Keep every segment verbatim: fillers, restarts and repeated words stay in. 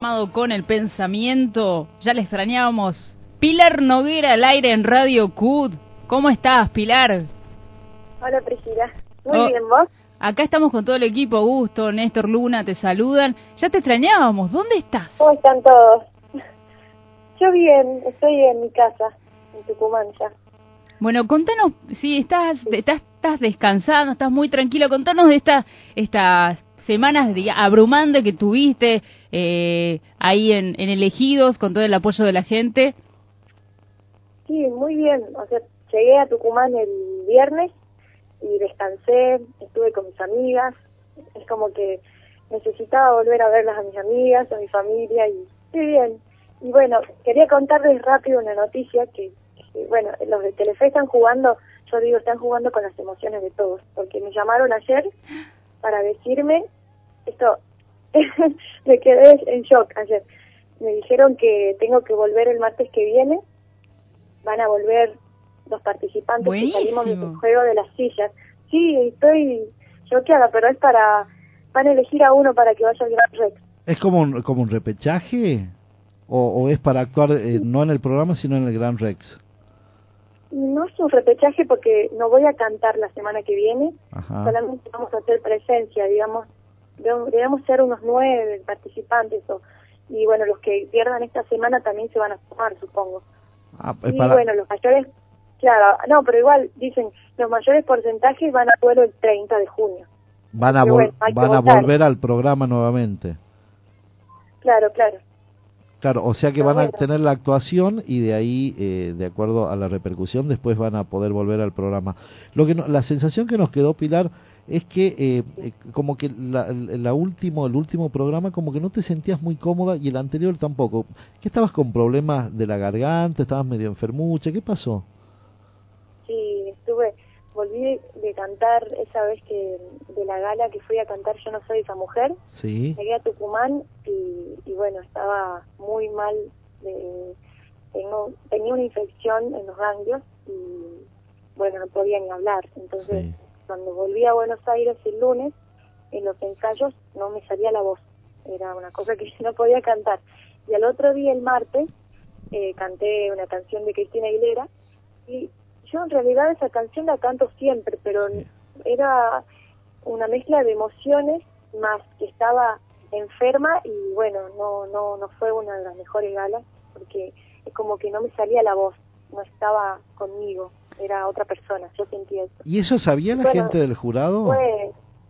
Con el pensamiento, ya le extrañábamos. Pilar Noguera al aire en Radio C U D. ¿Cómo estás, Pilar? Hola, Priscila. Muy oh, bien, ¿vos? Acá estamos con todo el equipo. Augusto, Néstor, Luna, te saludan. Ya te extrañábamos. ¿Dónde estás? ¿Cómo están todos? Yo bien, estoy en mi casa, en Tucumán ya. Bueno, contanos, si estás, sí. estás, estás descansando, estás muy tranquilo, contanos de esta, estas semanas de abrumantes que tuviste eh, ahí en, en Elegidos, con todo el apoyo de la gente. Sí, muy bien. O sea, llegué a Tucumán el viernes y descansé, estuve con mis amigas. Es como que necesitaba volver a verlas a mis amigas, a mi familia, y estoy bien. Y bueno, quería contarles rápido una noticia que, que bueno, los de Telefe están jugando, yo digo, están jugando con las emociones de todos, porque me llamaron ayer para decirme, esto, me quedé en shock ayer, me dijeron que tengo que volver el martes que viene, van a volver los participantes. Buenísimo. Que salimos del juego de las sillas. Sí, estoy choqueada, pero es para, van a elegir a uno para que vaya al Gran Rex. ¿Es como un, como un repechaje? ¿O, o es para actuar eh, no en el programa, sino en el Gran Rex? No es un repechaje porque no voy a cantar la semana que viene. Ajá. Solamente vamos a hacer presencia, digamos, debemos ser unos nueve participantes. O, y bueno, los que pierdan esta semana también se van a sumar, supongo. Ah, y para... bueno, los mayores, claro, no, pero igual dicen, los mayores porcentajes van a vuelo el treinta de junio. Van a, vol bueno, van a volver al programa nuevamente. Claro, claro. Claro, o sea que pero van bueno. a tener la actuación y de ahí, eh, de acuerdo a la repercusión, después van a poder volver al programa. Lo que no, la sensación que nos quedó, Pilar, es que eh, eh, como que la, la último, el último programa como que no te sentías muy cómoda y el anterior tampoco. ¿Qué estabas con problemas de la garganta? ¿Estabas medio enfermucha? ¿Qué pasó? Sí, estuve, volví de cantar esa vez que de la gala que fui a cantar Yo no soy esa mujer. Sí. Llegué a Tucumán y, y bueno, estaba muy mal. De, tengo, tenía una infección en los ganglios y bueno, no podía ni hablar. Entonces, sí. Cuando volví a Buenos Aires el lunes, en los ensayos no me salía la voz. Era una cosa que no podía cantar. Y al otro día, el martes, eh, canté una canción de Cristina Aguilera y yo en realidad esa canción la canto siempre, pero sí. Era una mezcla de emociones más que estaba enferma y bueno, no no no fue una de las mejores galas porque es como que no me salía la voz, no estaba conmigo, era otra persona, yo sentía eso. ¿Y eso sabía la bueno, gente del jurado? Pues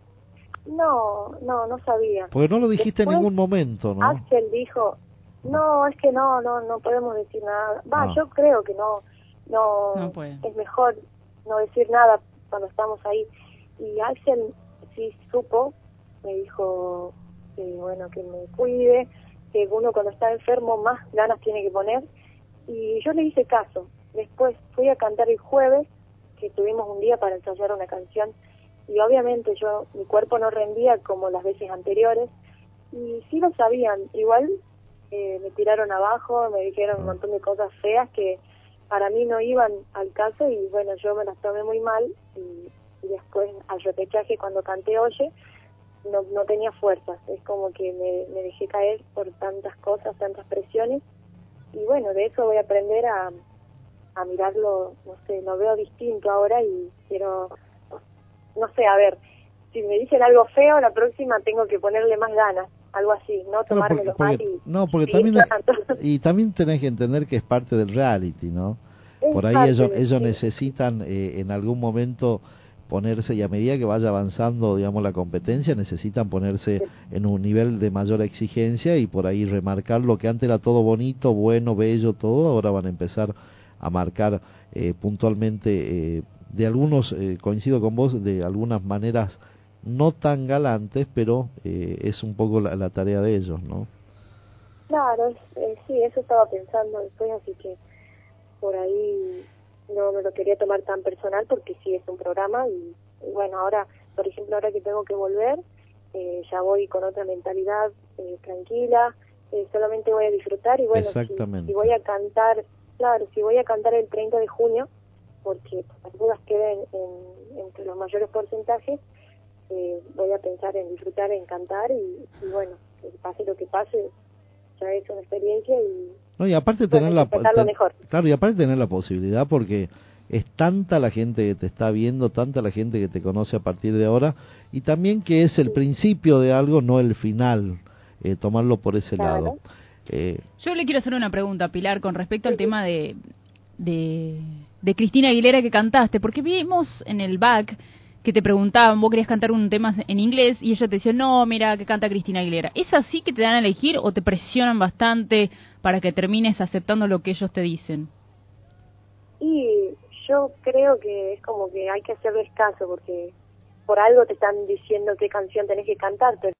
no, no, no sabía. Porque no lo dijiste Después, en ningún momento, ¿no? Axel dijo, no, es que no, no, no podemos decir nada. Va, ah. yo creo que no. No, no es mejor no decir nada cuando estamos ahí. Y Axel sí supo, me dijo que bueno, que me cuide, que uno cuando está enfermo más ganas tiene que poner, y yo le hice caso. Después fui a cantar el jueves, que tuvimos un día para ensayar una canción, y obviamente yo, mi cuerpo no rendía como las veces anteriores, y sí lo sabían, igual eh, me tiraron abajo, me dijeron un montón de cosas feas que para mí no iban al caso y bueno, yo me las tomé muy mal y, y después al repechaje cuando canté Oye no, no tenía fuerzas, es como que me, me dejé caer por tantas cosas, tantas presiones y bueno, de eso voy a aprender a, a mirarlo, no sé, lo veo distinto ahora y quiero, no sé, a ver, si me dicen algo feo, la próxima tengo que ponerle más ganas. Algo así, no tomármelo porque, mal y no, porque también y también tenés que entender que es parte del reality, ¿no? Es Por ahí ellos de, ellos sí. necesitan eh, en algún momento ponerse, y a medida que vaya avanzando, digamos, la competencia, necesitan ponerse sí. en un nivel de mayor exigencia y por ahí remarcar lo que antes era todo bonito, bueno, bello, todo, ahora van a empezar a marcar eh, puntualmente, eh, de algunos, eh, coincido con vos, de algunas maneras no tan galantes, pero eh, es un poco la, la tarea de ellos, ¿no? Claro, eh, sí, eso estaba pensando después, así que por ahí no me lo quería tomar tan personal porque sí es un programa y, y bueno, ahora, por ejemplo, ahora que tengo que volver, eh, ya voy con otra mentalidad eh, tranquila, eh, solamente voy a disfrutar y bueno, si, si voy a cantar, claro, si voy a cantar el treinta de junio, porque las dudas queden en, entre los mayores porcentajes, Eh, voy a pensar en disfrutar, en cantar y, y bueno, que pase lo que pase, ya es una experiencia y... No, y aparte tener bueno, la ten, mejor. Claro, y aparte tener la posibilidad, porque es tanta la gente que te está viendo, tanta la gente que te conoce a partir de ahora, y también que es el sí. principio de algo, no el final, eh, tomarlo por ese claro. lado. Eh, Yo le quiero hacer una pregunta, Pilar, con respecto sí. al tema de, de, de Cristina Aguilera que cantaste, porque vimos en el back que te preguntaban, vos querías cantar un tema en inglés y ella te decía, no, mira, que canta Cristina Aguilera. ¿Es así que te dan a elegir o te presionan bastante para que termines aceptando lo que ellos te dicen? Y yo creo que es como que hay que hacerles caso, porque por algo te están diciendo qué canción tenés que cantar, pero